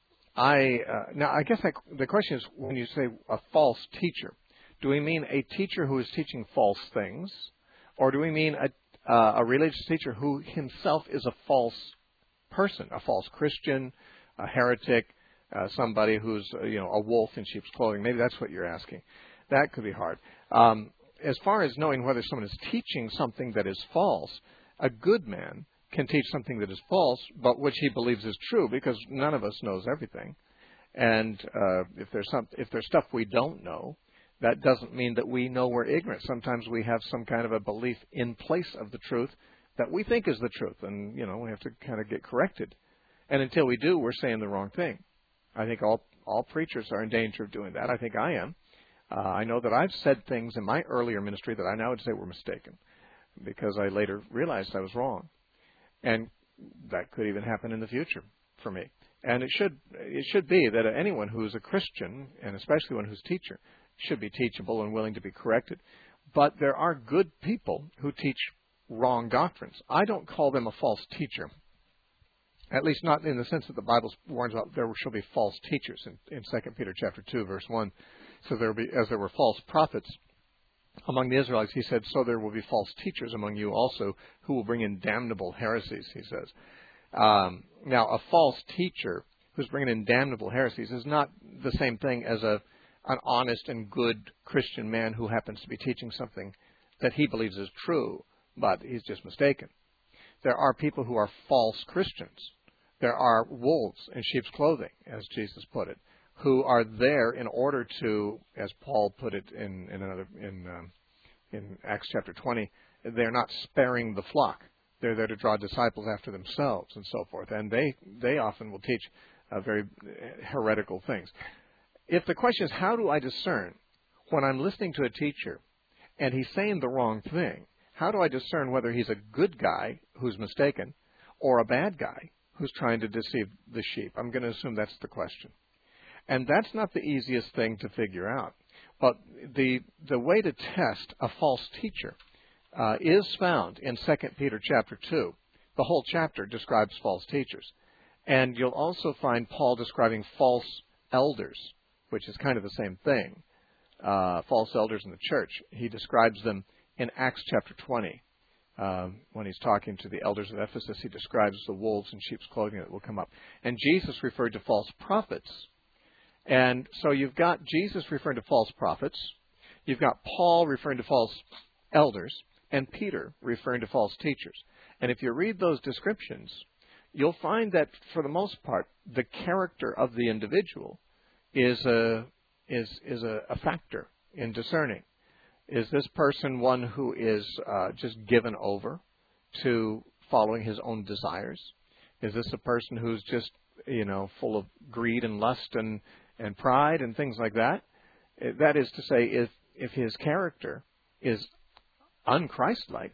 I uh, now I guess I, the question is, when you say a false teacher, do we mean a teacher who is teaching false things, or do we mean a, uh, a religious teacher who himself is a false person, a false Christian, a heretic, uh, somebody who's uh, you know a wolf in sheep's clothing? Maybe that's what you're asking. That could be hard. Um, as far as knowing whether someone is teaching something that is false, a good man can teach something that is false, but which he believes is true, because none of us knows everything. And uh, if there's some, if there's stuff we don't know, that doesn't mean that we know we're ignorant. Sometimes we have some kind of a belief in place of the truth that we think is the truth, and you know we have to kind of get corrected. And until we do, we're saying the wrong thing. I think all all preachers are in danger of doing that. I think I am. Uh, I know that I've said things in my earlier ministry that I now would say were mistaken, because I later realized I was wrong. And that could even happen in the future for me. And it should it should be that anyone who's a Christian, and especially one who's a teacher, should be teachable and willing to be corrected. But there are good people who teach wrong doctrines. I don't call them a false teacher, at least not in the sense that the Bible warns about there shall be false teachers in, in Second Peter chapter two, verse one. So there will be, as there were false prophets among the Israelites, he said, so there will be false teachers among you also who will bring in damnable heresies, he says. Um, now, a false teacher who's bringing in damnable heresies is not the same thing as a an honest and good Christian man who happens to be teaching something that he believes is true, but he's just mistaken. There are people who are false Christians. There are wolves in sheep's clothing, as Jesus put it, who are there in order to, as Paul put it in, in another in um, in Acts chapter twenty, they're not sparing the flock. They're there to draw disciples after themselves and so forth. And they, they often will teach uh, very heretical things. If the question is, how do I discern when I'm listening to a teacher and he's saying the wrong thing? How do I discern whether he's a good guy who's mistaken or a bad guy who's trying to deceive the sheep? I'm going to assume that's the question. And that's not the easiest thing to figure out. But the the way to test a false teacher uh, is found in Second Peter chapter two. The whole chapter describes false teachers. And you'll also find Paul describing false elders, which is kind of the same thing. uh, false elders in the church. He describes them in Acts chapter twenty. Um, when he's talking to the elders of Ephesus, he describes the wolves in sheep's clothing that will come up. And Jesus referred to false prophets. And so you've got Jesus referring to false prophets. You've got Paul referring to false elders. And Peter referring to false teachers. And if you read those descriptions, you'll find that for the most part, the character of the individual is a is is a, a factor in discerning. Is this person one who is uh, just given over to following his own desires? Is this a person who's just, you know, full of greed and lust and, and pride and things like that? That is to say, if if his character is un-Christ-like,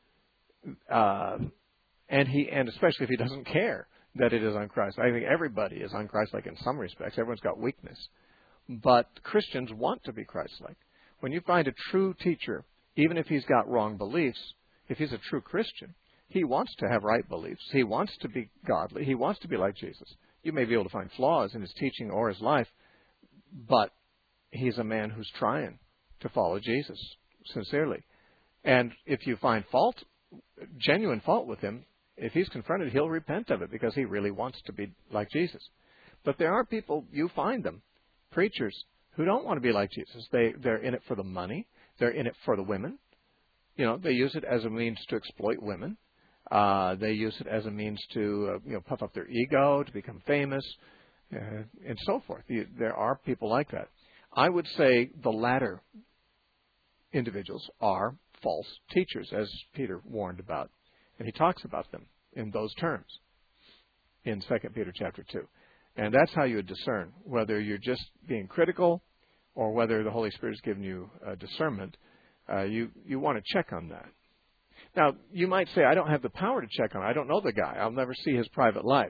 uh, and he and especially if he doesn't care that it is un-Christ-like. I think everybody is un-Christ-like in some respects. Everyone's got weakness. But Christians want to be Christ-like. When you find a true teacher, even if he's got wrong beliefs, if he's a true Christian, he wants to have right beliefs. He wants to be godly. He wants to be like Jesus. You may be able to find flaws in his teaching or his life, but he's a man who's trying to follow Jesus sincerely. And if you find fault, genuine fault with him, if he's confronted, he'll repent of it because he really wants to be like Jesus. But there are people, you find them, preachers, who don't want to be like Jesus. They, they're in it for the money. They're in it for the women. You know, they use it as a means to exploit women. Uh, they use it as a means to, uh, you know, puff up their ego, to become famous, uh, and so forth. You, there are people like that. I would say the latter individuals are false teachers, as Peter warned about. And he talks about them in those terms in Second Peter chapter two. And that's how you would discern whether you're just being critical or whether the Holy Spirit has given you uh, discernment. Uh, you, you want to check on that. Now, you might say, I don't have the power to check on it. I don't know the guy. I'll never see his private life.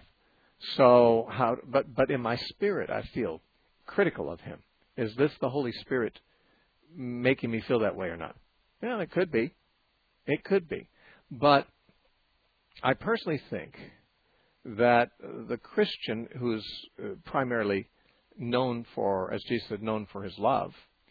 So, how? But, but in my spirit, I feel critical of him. Is this the Holy Spirit making me feel that way or not? Well, it could be. It could be. But I personally think that the Christian who's uh, primarily known for, as Jesus said, known for his love,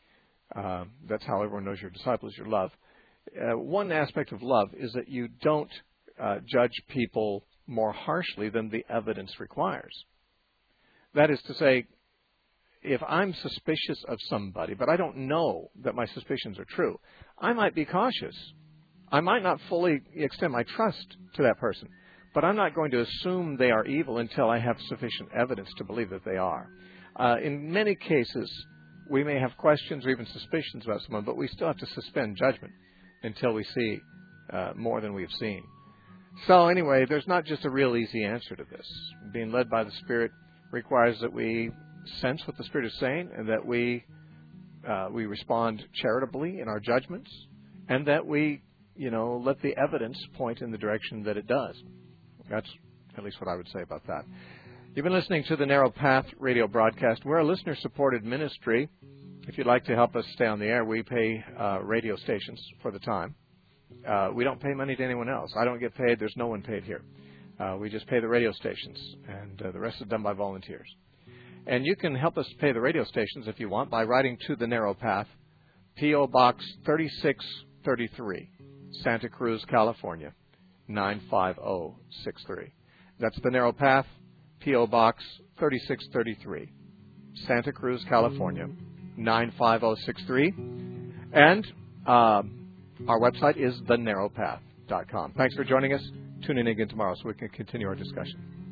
uh, that's how everyone knows you're a disciple, is your love. Uh, one aspect of love is that you don't uh, judge people more harshly than the evidence requires. That is to say, if I'm suspicious of somebody, but I don't know that my suspicions are true, I might be cautious. I might not fully extend my trust to that person, but I'm not going to assume they are evil until I have sufficient evidence to believe that they are. Uh, in many cases, we may have questions or even suspicions about someone, but we still have to suspend judgment until we see uh, more than we've seen. So anyway, there's not just a real easy answer to this. Being led by the Spirit requires that we sense what the Spirit is saying and that we uh, we respond charitably in our judgments and that we, you know, let the evidence point in the direction that it does. That's at least what I would say about that. You've been listening to the Narrow Path radio broadcast. We're a listener-supported ministry. If you'd like to help us stay on the air, we pay uh, radio stations for the time. Uh, we don't pay money to anyone else. I don't get paid. There's no one paid here. Uh, we just pay the radio stations, and uh, the rest is done by volunteers. And you can help us pay the radio stations if you want by writing to the Narrow Path, P O Box thirty-six thirty-three, Santa Cruz, California, nine five zero six three. That's the Narrow Path, P O Box thirty-six thirty-three, Santa Cruz, California, nine five zero six three. And uh, our website is the narrow path dot com. Thanks for joining us. Tune in again tomorrow so we can continue our discussion.